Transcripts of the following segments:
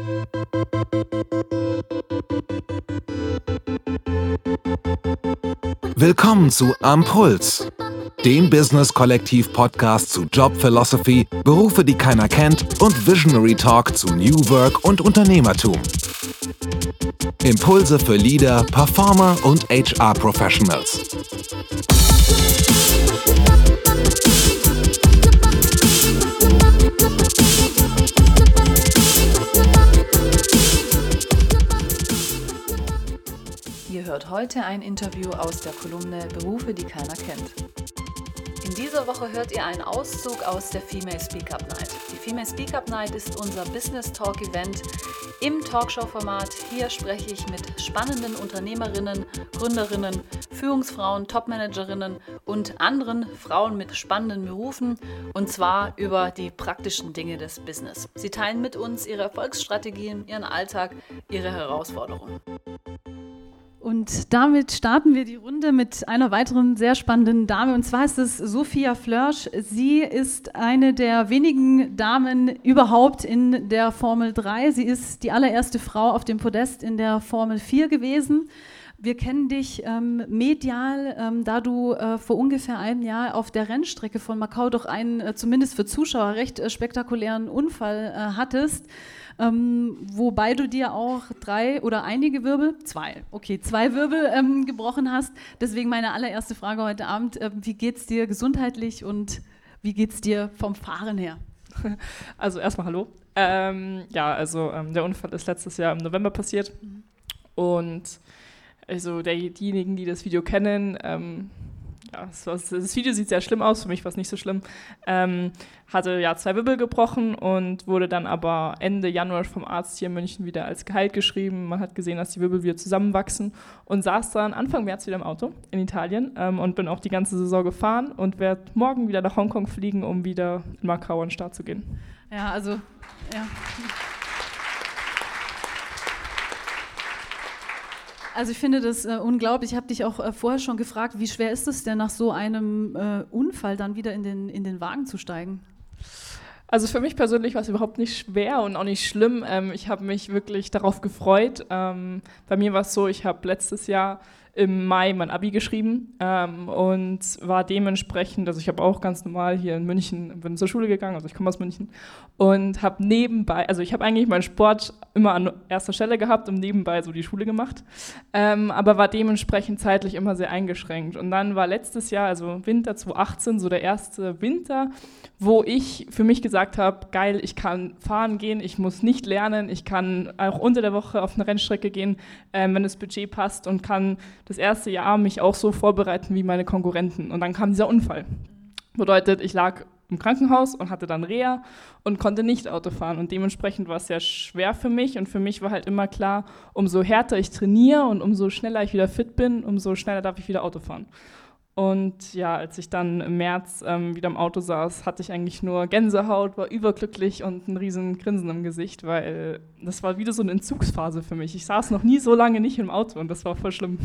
Willkommen zu Am Puls, dem Business-Kollektiv-Podcast zu Job Philosophy, Berufe, die keiner kennt und Visionary Talk zu New Work und Unternehmertum. Impulse für Leader, Performer und HR-Professionals. Ihr hört heute ein Interview aus der Kolumne Berufe, die keiner kennt. In dieser Woche hört ihr einen Auszug aus der Female Speak Up Night. Die Female Speak Up Night ist unser Business Talk Event im Talkshow-Format. Hier spreche ich mit spannenden Unternehmerinnen, Gründerinnen, Führungsfrauen, Topmanagerinnen und anderen Frauen mit spannenden Berufen, und zwar über die praktischen Dinge des Business. Sie teilen mit uns ihre Erfolgsstrategien, ihren Alltag, ihre Herausforderungen. Und damit starten wir die Runde mit einer weiteren sehr spannenden Dame, und zwar ist es Sophia Flörsch. Sie ist eine der wenigen Damen überhaupt in der Formel 3. Sie ist die allererste Frau auf dem Podest in der Formel 4 gewesen. Wir kennen dich medial, da du vor ungefähr einem Jahr auf der Rennstrecke von Macau doch einen, zumindest für Zuschauer, recht spektakulären Unfall hattest. Wobei du dir auch zwei Wirbel gebrochen hast. Deswegen meine allererste Frage heute Abend, wie geht's dir gesundheitlich und wie geht's dir vom Fahren her? Also erstmal hallo. Der Unfall ist letztes Jahr im November passiert. Und also diejenigen, die das Video kennen, das Video sieht sehr schlimm aus, für mich war es nicht so schlimm, hatte 2 Wirbel gebrochen und wurde dann aber Ende Januar vom Arzt hier in München wieder als geheilt geschrieben. Man hat gesehen, dass die Wirbel wieder zusammenwachsen und saß dann Anfang März wieder im Auto in Italien und bin auch die ganze Saison gefahren und werde morgen wieder nach Hongkong fliegen, um wieder in Macau an den Start zu gehen. Ja. Also ich finde das unglaublich. Ich habe dich auch vorher schon gefragt, wie schwer ist es denn, nach so einem Unfall dann wieder in den Wagen zu steigen? Also für mich persönlich war es überhaupt nicht schwer und auch nicht schlimm. Ich habe mich wirklich darauf gefreut. Bei mir war es so, ich habe letztes Jahr im Mai mein Abi geschrieben und war dementsprechend, also ich habe auch ganz normal hier in München, bin zur Schule gegangen, also ich komme aus München und habe nebenbei, also ich habe eigentlich meinen Sport immer an erster Stelle gehabt und nebenbei so die Schule gemacht, aber war dementsprechend zeitlich immer sehr eingeschränkt. Und dann war letztes Jahr, also Winter 2018, so der erste Winter, wo ich für mich gesagt habe, geil, ich kann fahren gehen, ich muss nicht lernen, ich kann auch unter der Woche auf eine Rennstrecke gehen, wenn das Budget passt, und kann das erste Jahr mich auch so vorbereiten wie meine Konkurrenten. Und dann kam dieser Unfall. Bedeutet, ich lag im Krankenhaus und hatte dann Reha und konnte nicht Auto fahren. Und dementsprechend war es sehr schwer für mich. Und für mich war halt immer klar, umso härter ich trainiere und umso schneller ich wieder fit bin, umso schneller darf ich wieder Auto fahren. Und ja, als ich dann im März wieder im Auto saß, hatte ich eigentlich nur Gänsehaut, war überglücklich und ein riesen Grinsen im Gesicht, weil das war wieder so eine Entzugsphase für mich. Ich saß noch nie so lange nicht im Auto und das war voll schlimm.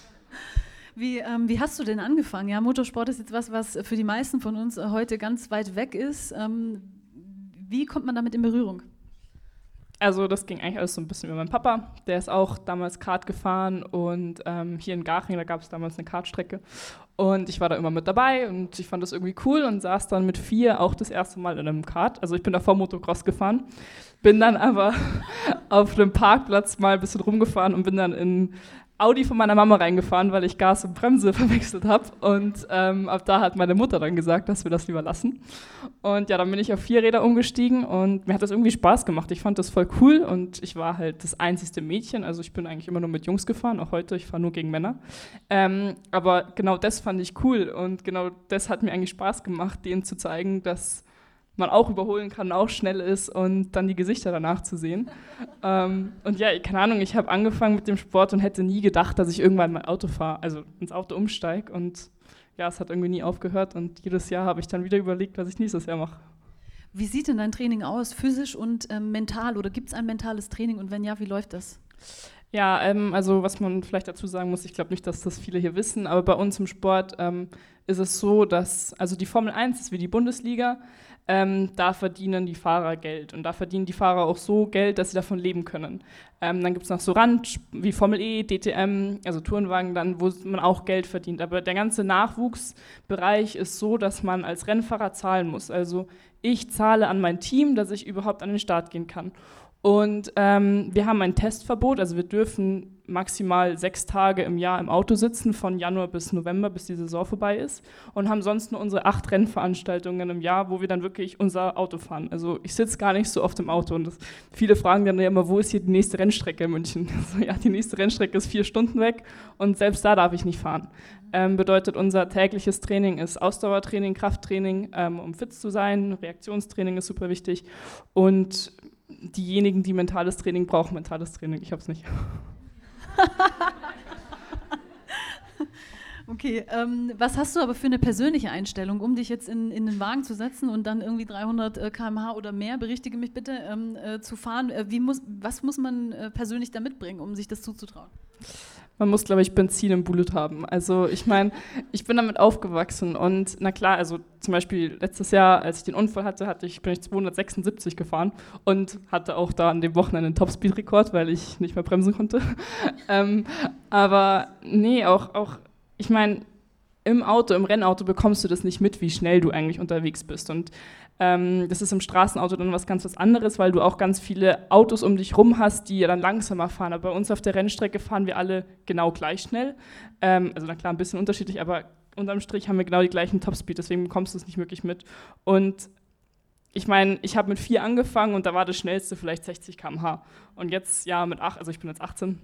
Wie hast du denn angefangen? Ja, Motorsport ist jetzt was für die meisten von uns heute ganz weit weg ist. Wie kommt man damit in Berührung? Also das ging eigentlich alles so ein bisschen über meinen Papa. Der ist auch damals Kart gefahren und hier in Garching, da gab es damals eine Kartstrecke. Und ich war da immer mit dabei und ich fand das irgendwie cool und saß dann mit 4 auch das erste Mal in einem Kart. Also ich bin davor Motocross gefahren, bin dann aber auf einem Parkplatz mal ein bisschen rumgefahren und bin dann in Audi von meiner Mama reingefahren, weil ich Gas und Bremse verwechselt habe. Und ab da hat meine Mutter dann gesagt, dass wir das lieber lassen. Und ja, dann bin ich auf 4 Räder umgestiegen und mir hat das irgendwie Spaß gemacht. Ich fand das voll cool und ich war halt das einzigste Mädchen. Also ich bin eigentlich immer nur mit Jungs gefahren, auch heute, ich fahre nur gegen Männer. Aber genau das fand ich cool und genau das hat mir eigentlich Spaß gemacht, denen zu zeigen, dass man auch überholen kann, auch schnell ist und dann die Gesichter danach zu sehen. Und ja, keine Ahnung, ich habe angefangen mit dem Sport und hätte nie gedacht, dass ich irgendwann mal Auto fahre, also ins Auto umsteige. Und ja, es hat irgendwie nie aufgehört und jedes Jahr habe ich dann wieder überlegt, was ich nächstes Jahr mache. Wie sieht denn dein Training aus, physisch und mental? Oder gibt es ein mentales Training und wenn ja, wie läuft das? Ja, also was man vielleicht dazu sagen muss, ich glaube nicht, dass das viele hier wissen, aber bei uns im Sport ist es so, dass, also die Formel 1 ist wie die Bundesliga, da verdienen die Fahrer Geld und da verdienen die Fahrer auch so Geld, dass sie davon leben können. Dann gibt es noch so Rand wie Formel E, DTM, also Tourenwagen dann, wo man auch Geld verdient. Aber der ganze Nachwuchsbereich ist so, dass man als Rennfahrer zahlen muss. Also ich zahle an mein Team, dass ich überhaupt an den Start gehen kann. Und wir haben ein Testverbot, also wir dürfen maximal 6 Tage im Jahr im Auto sitzen, von Januar bis November, bis die Saison vorbei ist, und haben sonst nur unsere 8 Rennveranstaltungen im Jahr, wo wir dann wirklich unser Auto fahren. Also ich sitze gar nicht so oft im Auto und viele fragen dann ja immer, wo ist hier die nächste Rennstrecke in München? Also, ja, die nächste Rennstrecke ist 4 Stunden weg und selbst da darf ich nicht fahren. Bedeutet, unser tägliches Training ist Ausdauertraining, Krafttraining, um fit zu sein, Reaktionstraining ist super wichtig und diejenigen, die mentales Training brauchen, mentales Training. Ich habe es nicht. Okay, was hast du aber für eine persönliche Einstellung, um dich jetzt in den Wagen zu setzen und dann irgendwie 300 km/h oder mehr, berichtige mich bitte, zu fahren? Was muss man persönlich da mitbringen, um sich das zuzutrauen? Man muss, glaube ich, Benzin im Blut haben. Also ich meine, ich bin damit aufgewachsen und na klar, also zum Beispiel letztes Jahr, als ich den Unfall hatte, bin ich 276 gefahren und hatte auch da an dem Wochenende einen Topspeed-Rekord, weil ich nicht mehr bremsen konnte. Aber nee, auch ich meine, im Rennauto bekommst du das nicht mit, wie schnell du eigentlich unterwegs bist. Und das ist im Straßenauto dann was ganz anderes, weil du auch ganz viele Autos um dich rum hast, die ja dann langsamer fahren. Aber bei uns auf der Rennstrecke fahren wir alle genau gleich schnell. Also na klar, ein bisschen unterschiedlich, aber unterm Strich haben wir genau die gleichen Topspeed, deswegen bekommst du es nicht wirklich mit. Und ich meine, ich habe mit 4 angefangen und da war das Schnellste vielleicht 60 km/h. Und jetzt, ja, mit 8, also ich bin jetzt 18.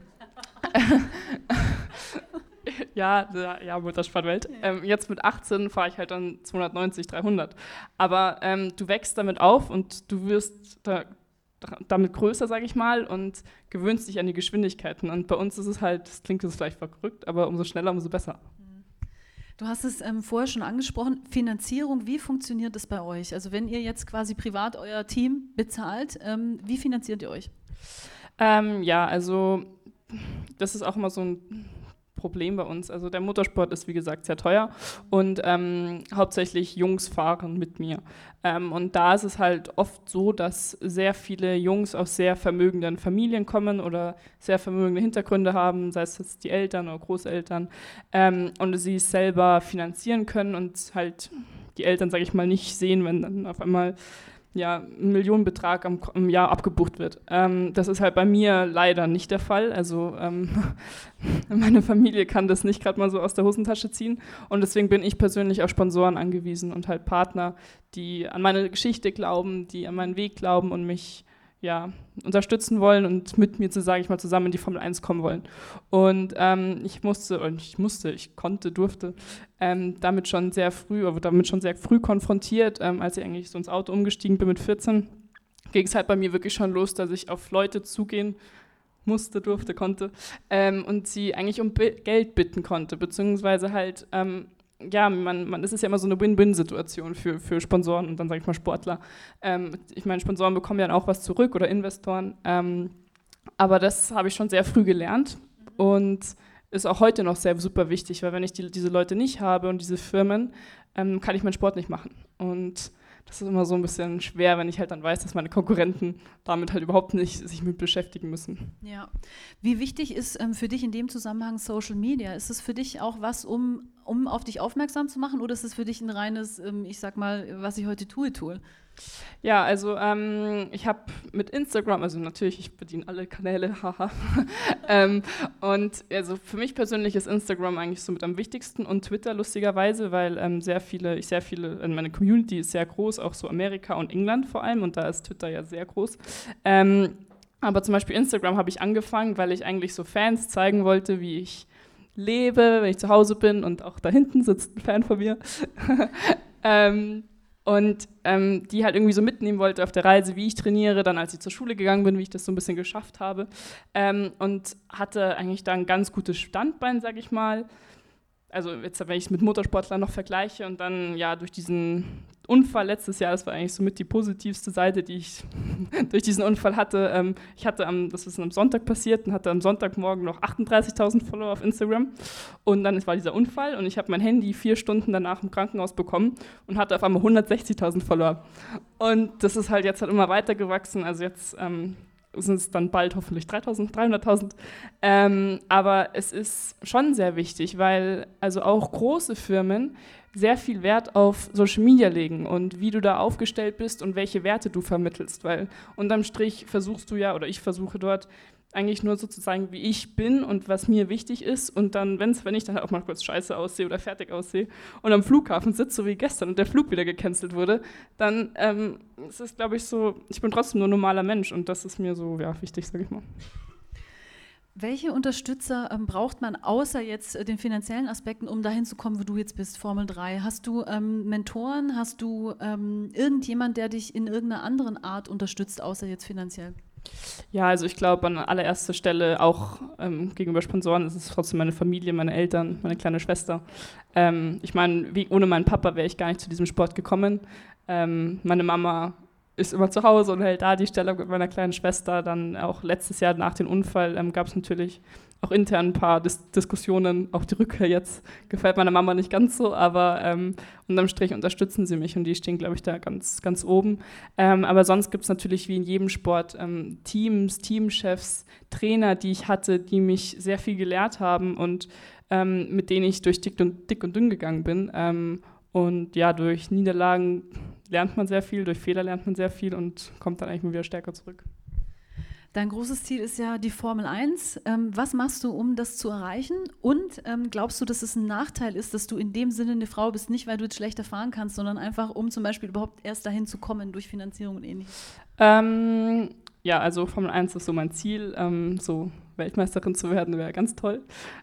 Ja, Muttersprachwelt. Jetzt mit 18 fahre ich halt dann 290, 300. Aber du wächst damit auf und du wirst damit größer, sage ich mal, und gewöhnst dich an die Geschwindigkeiten. Und bei uns ist es halt, das klingt jetzt vielleicht verrückt, aber umso schneller, umso besser. Du hast es vorher schon angesprochen, Finanzierung, wie funktioniert das bei euch? Also wenn ihr jetzt quasi privat euer Team bezahlt, wie finanziert ihr euch? Ja, also das ist auch immer so ein Problem bei uns. Also der Motorsport ist, wie gesagt, sehr teuer und hauptsächlich Jungs fahren mit mir. Und da ist es halt oft so, dass sehr viele Jungs aus sehr vermögenden Familien kommen oder sehr vermögende Hintergründe haben, sei es jetzt die Eltern oder Großeltern, und sie es selber finanzieren können und halt die Eltern, sage ich mal, nicht sehen, wenn dann auf einmal ein Millionenbetrag im Jahr abgebucht wird. Das ist halt bei mir leider nicht der Fall. Also meine Familie kann das nicht gerade mal so aus der Hosentasche ziehen und deswegen bin ich persönlich auf Sponsoren angewiesen und halt Partner, die an meine Geschichte glauben, die an meinen Weg glauben und mich unterstützen wollen und mit mir, zusammen in die Formel 1 kommen wollen. Und ich durfte damit schon sehr früh konfrontiert, als ich eigentlich so ins Auto umgestiegen bin mit 14, ging es halt bei mir wirklich schon los, dass ich auf Leute zugehen konnte und sie eigentlich um Geld bitten konnte, beziehungsweise halt es ist ja immer so eine Win-Win-Situation für Sponsoren und dann sage ich mal Sportler. Ich meine, Sponsoren bekommen ja dann auch was zurück oder Investoren, aber das habe ich schon sehr früh gelernt und ist auch heute noch sehr super wichtig, weil wenn ich diese Leute nicht habe und diese Firmen, kann ich meinen Sport nicht machen. Und das ist immer so ein bisschen schwer, wenn ich halt dann weiß, dass meine Konkurrenten damit halt überhaupt nicht sich mit beschäftigen müssen. Ja. Wie wichtig ist für dich in dem Zusammenhang Social Media? Ist es für dich auch was, um auf dich aufmerksam zu machen oder ist es für dich ein reines, ich sag mal, was ich heute tue, Tool? Ja, also ich habe mit Instagram, also natürlich, ich bediene alle Kanäle, haha. Und also für mich persönlich ist Instagram eigentlich so mit am wichtigsten und Twitter lustigerweise, weil meine Community ist sehr groß, auch so Amerika und England vor allem und da ist Twitter ja sehr groß. Aber zum Beispiel Instagram habe ich angefangen, weil ich eigentlich so Fans zeigen wollte, wie ich lebe, wenn ich zu Hause bin und auch da hinten sitzt ein Fan von mir. Und die halt irgendwie so mitnehmen wollte auf der Reise, wie ich trainiere, dann als ich zur Schule gegangen bin, wie ich das so ein bisschen geschafft habe. Und hatte eigentlich da ein ganz gutes Standbein, sag ich mal. Also jetzt, wenn ich es mit Motorsportlern noch vergleiche und dann durch diesen Unfall letztes Jahr, das war eigentlich somit die positivste Seite, die ich durch diesen Unfall hatte. Das ist am Sonntag passiert und hatte am Sonntagmorgen noch 38.000 Follower auf Instagram. Und dann war dieser Unfall und ich habe mein Handy 4 Stunden danach im Krankenhaus bekommen und hatte auf einmal 160.000 Follower. Und das ist halt jetzt halt immer weiter gewachsen. Also jetzt sind es dann bald hoffentlich 300.000. Aber es ist schon sehr wichtig, weil also auch große Firmen sehr viel Wert auf Social Media legen und wie du da aufgestellt bist und welche Werte du vermittelst, weil unterm Strich versuchst du ja, oder ich versuche dort eigentlich nur so zu zeigen, wie ich bin und was mir wichtig ist und dann, wenn ich dann halt auch mal kurz scheiße aussehe oder fertig aussehe und am Flughafen sitze, so wie gestern und der Flug wieder gecancelt wurde, dann ist es, glaube ich, so, ich bin trotzdem nur ein normaler Mensch und das ist mir so, ja, wichtig, sage ich mal. Welche Unterstützer braucht man außer jetzt den finanziellen Aspekten, um dahin zu kommen, wo du jetzt bist, Formel 3? Hast du Mentoren? Hast du irgendjemand, der dich in irgendeiner anderen Art unterstützt, außer jetzt finanziell? Ja, also ich glaube an allererster Stelle auch gegenüber Sponsoren ist es trotzdem meine Familie, meine Eltern, meine kleine Schwester. Ich meine, ohne meinen Papa wäre ich gar nicht zu diesem Sport gekommen. Meine Mama ist immer zu Hause und hält da die Stellung mit meiner kleinen Schwester. Dann auch letztes Jahr nach dem Unfall gab es natürlich auch intern ein paar Diskussionen. Auch die Rückkehr jetzt gefällt meiner Mama nicht ganz so, aber unterm Strich unterstützen sie mich und die stehen, glaube ich, da ganz, ganz oben. Aber sonst gibt es natürlich wie in jedem Sport Teams, Teamchefs, Trainer, die ich hatte, die mich sehr viel gelehrt haben und mit denen ich durch dick und dünn gegangen bin. Und ja, durch Niederlagen lernt man sehr viel, durch Fehler lernt man sehr viel und kommt dann eigentlich mal wieder stärker zurück. Dein großes Ziel ist ja die Formel 1. Was machst du, um das zu erreichen? Und glaubst du, dass es ein Nachteil ist, dass du in dem Sinne eine Frau bist, nicht weil du jetzt schlechter fahren kannst, sondern einfach, um zum Beispiel überhaupt erst dahin zu kommen durch Finanzierung und Ähnliches? Ja, also Formel 1 ist so mein Ziel, so Weltmeisterin zu werden, wäre ganz toll.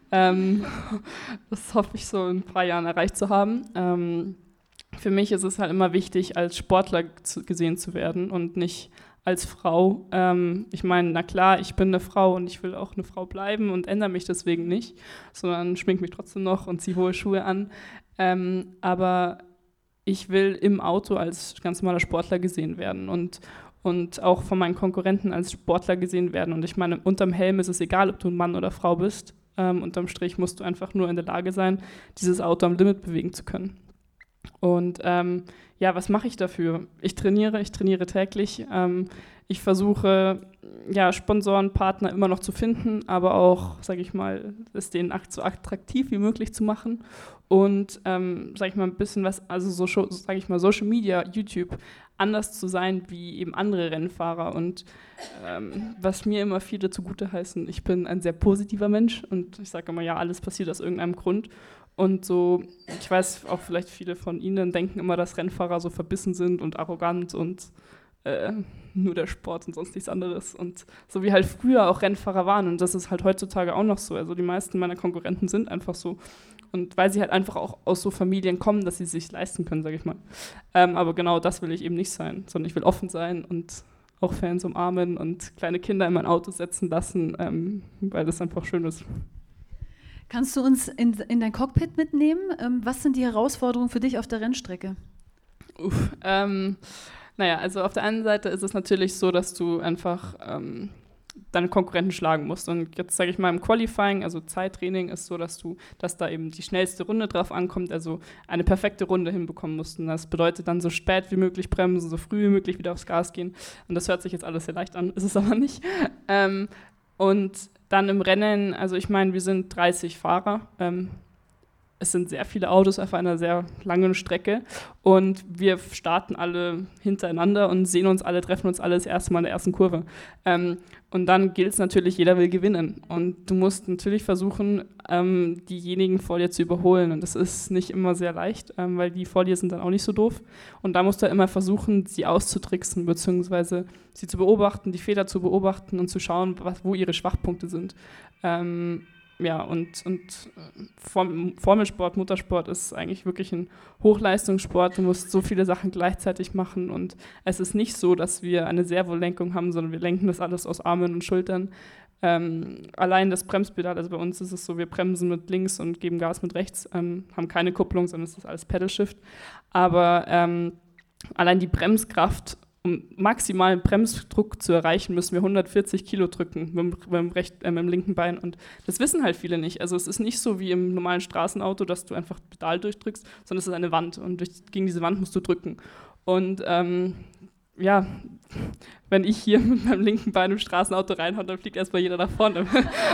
Das hoffe ich so in ein paar Jahren erreicht zu haben. Für mich ist es halt immer wichtig, als Sportler gesehen zu werden und nicht als Frau. Ich meine, na klar, ich bin eine Frau und ich will auch eine Frau bleiben und ändere mich deswegen nicht, sondern schminke mich trotzdem noch und ziehe hohe Schuhe an. Aber ich will im Auto als ganz normaler Sportler gesehen werden und auch von meinen Konkurrenten als Sportler gesehen werden. Und ich meine, unterm Helm ist es egal, ob du ein Mann oder Frau bist. Unterm Strich musst du einfach nur in der Lage sein, dieses Auto am Limit bewegen zu können. Und ja, was mache ich dafür? Ich trainiere täglich. Ich versuche, ja, Sponsoren, Partner immer noch zu finden, aber auch, sage ich mal, es denen so attraktiv wie möglich zu machen. Und, sage ich mal, ein bisschen was, also so, sage ich mal, Social Media, YouTube, anders zu sein wie eben andere Rennfahrer. Und was mir immer viele zugute heißen, ich bin ein sehr positiver Mensch und ich sage immer, ja, alles passiert aus irgendeinem Grund. Und so, ich weiß auch vielleicht viele von Ihnen denken immer, dass Rennfahrer so verbissen sind und arrogant und nur der Sport und sonst nichts anderes. Und so wie halt früher auch Rennfahrer waren und das ist halt heutzutage auch noch so. Also die meisten meiner Konkurrenten sind einfach so. Und weil sie halt einfach auch aus so Familien kommen, dass sie es sich leisten können, sage ich mal. Aber genau das will ich eben nicht sein, sondern ich will offen sein und auch Fans umarmen und kleine Kinder in mein Auto setzen lassen, weil das einfach schön ist. Kannst du uns in dein Cockpit mitnehmen? Was sind die Herausforderungen für dich auf der Rennstrecke? Naja, also auf der einen Seite ist es natürlich so, dass du einfach deine Konkurrenten schlagen musst. Und jetzt sage ich mal im Qualifying, also Zeittraining, ist so, dass da eben die schnellste Runde drauf ankommt, also eine perfekte Runde hinbekommen musst. Und das bedeutet dann so spät wie möglich bremsen, so früh wie möglich wieder aufs Gas gehen. Und das hört sich jetzt alles sehr leicht an, ist es aber nicht. Und dann im Rennen, also ich meine, wir sind 30 Fahrer. Es sind sehr viele Autos auf einer sehr langen Strecke und wir starten alle hintereinander und treffen uns alle das erste Mal in der ersten Kurve. Und dann gilt es natürlich, jeder will gewinnen. Und du musst natürlich versuchen, diejenigen vor dir zu überholen. Und das ist nicht immer sehr leicht, weil die vor dir sind dann auch nicht so doof. Und da musst du immer versuchen, sie auszutricksen, beziehungsweise sie zu beobachten, die Fehler zu beobachten und zu schauen, wo ihre Schwachpunkte sind. Ja, und Formelsport, Motorsport ist eigentlich wirklich ein Hochleistungssport. Du musst so viele Sachen gleichzeitig machen und es ist nicht so, dass wir eine Servolenkung haben, sondern wir lenken das alles aus Armen und Schultern. Allein das Bremspedal, also bei uns ist es so, wir bremsen mit links und geben Gas mit rechts, haben keine Kupplung, sondern es ist alles Pedal Shift. Aber allein die Bremskraft, um maximalen Bremsdruck zu erreichen, müssen wir 140 Kilo drücken mit dem linken Bein. Und das wissen halt viele nicht. Also es ist nicht so wie im normalen Straßenauto, dass du einfach Pedal durchdrückst, sondern es ist eine Wand. Und gegen diese Wand musst du drücken. Und wenn ich hier mit meinem linken Bein im Straßenauto reinhaue, dann fliegt erstmal jeder nach vorne.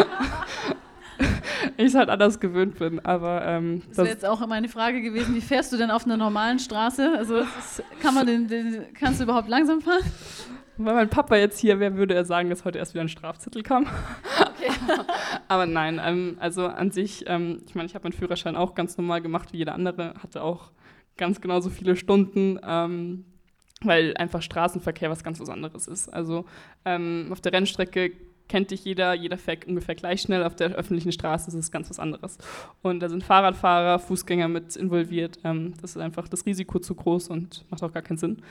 Ich es halt anders gewöhnt bin, aber das wäre jetzt auch meine Frage gewesen, wie fährst du denn auf einer normalen Straße? Also kannst du überhaupt langsam fahren? Wenn mein Papa jetzt hier wäre, würde er sagen, dass heute erst wieder ein Strafzettel kam. Okay. Aber nein, also an sich, ich meine, ich habe meinen Führerschein auch ganz normal gemacht wie jeder andere, hatte auch ganz genauso viele Stunden, weil einfach Straßenverkehr was ganz was anderes ist. Also auf der Rennstrecke kennt dich jeder fährt ungefähr gleich schnell, auf der öffentlichen Straße ist es ganz was anderes. Und da sind Fahrradfahrer, Fußgänger mit involviert, das ist einfach das Risiko zu groß und macht auch gar keinen Sinn.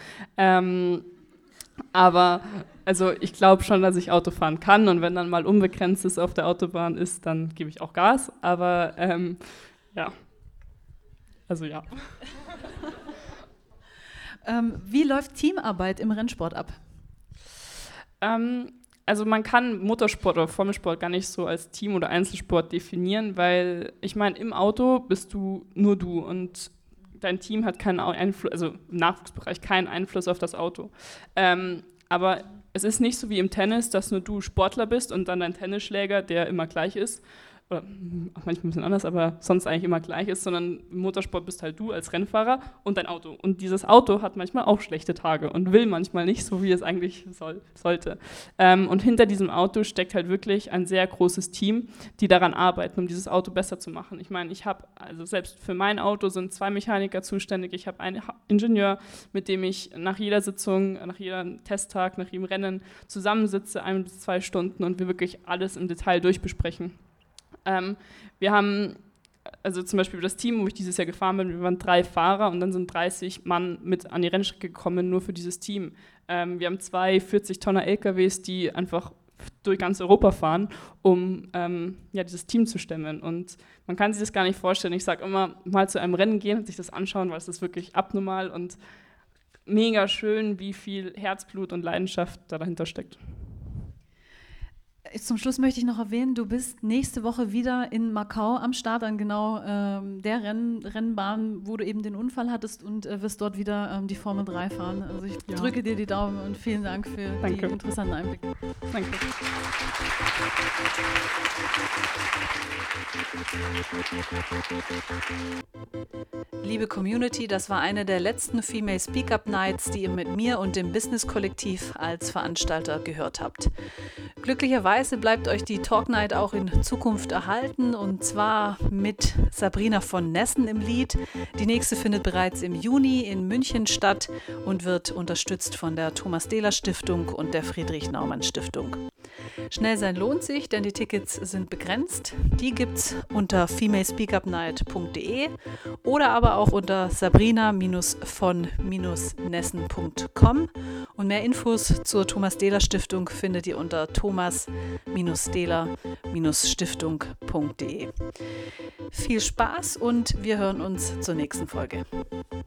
Aber also ich glaube schon, dass ich Auto fahren kann und wenn dann mal Unbegrenztes auf der Autobahn ist, dann gebe ich auch Gas, aber ja. Wie läuft Teamarbeit im Rennsport ab? Also man kann Motorsport oder Formelsport gar nicht so als Team- oder Einzelsport definieren, weil ich meine, im Auto bist du nur du und dein Team hat keinen Einfluss, also im Nachwuchsbereich keinen Einfluss auf das Auto. Aber es ist nicht so wie im Tennis, dass nur du Sportler bist und dann dein Tennisschläger, der immer gleich ist, oder auch manchmal ein bisschen anders, aber sonst eigentlich immer gleich ist, sondern im Motorsport bist halt du als Rennfahrer und dein Auto. Und dieses Auto hat manchmal auch schlechte Tage und will manchmal nicht so, wie es eigentlich sollte. Und hinter diesem Auto steckt halt wirklich ein sehr großes Team, die daran arbeiten, um dieses Auto besser zu machen. Ich meine, also selbst für mein Auto sind 2 Mechaniker zuständig, ich habe einen Ingenieur, mit dem ich nach jeder Sitzung, nach jedem Testtag, nach jedem Rennen zusammensitze, 1 bis 2 Stunden und wir wirklich alles im Detail durchbesprechen. Wir haben, also zum Beispiel das Team, wo ich dieses Jahr gefahren bin, wir waren 3 Fahrer und dann sind 30 Mann mit an die Rennstrecke gekommen, nur für dieses Team. Wir haben 2 40-Tonner LKWs, die einfach durch ganz Europa fahren, um dieses Team zu stemmen. Und man kann sich das gar nicht vorstellen. Ich sage immer, mal zu einem Rennen gehen und sich das anschauen, weil es ist wirklich abnormal und mega schön, wie viel Herzblut und Leidenschaft da dahinter steckt. Zum Schluss möchte ich noch erwähnen, du bist nächste Woche wieder in Macau am Start an genau der Rennbahn, wo du eben den Unfall hattest und wirst dort wieder die Formel 3 fahren. Also ich drücke dir die Daumen und vielen Dank für die interessanten Einblicke. Danke. Liebe Community, das war eine der letzten Female Speak Up Nights, die ihr mit mir und dem Business Kollektiv als Veranstalter gehört habt. Glücklicherweise bleibt euch die Talk Night auch in Zukunft erhalten und zwar mit Sabrina von Nessen im Lied. Die nächste findet bereits im Juni in München statt und wird unterstützt von der Thomas Dehler Stiftung und der Friedrich Naumann Stiftung. Schnell sein lohnt sich, denn die Tickets sind begrenzt. Die gibt's unter femalespeakupnight.de oder aber auch unter sabrina-von-nessen.com. Und mehr Infos zur Thomas Dehler Stiftung findet ihr unter thomas-dehler-stiftung.de. Viel Spaß und wir hören uns zur nächsten Folge.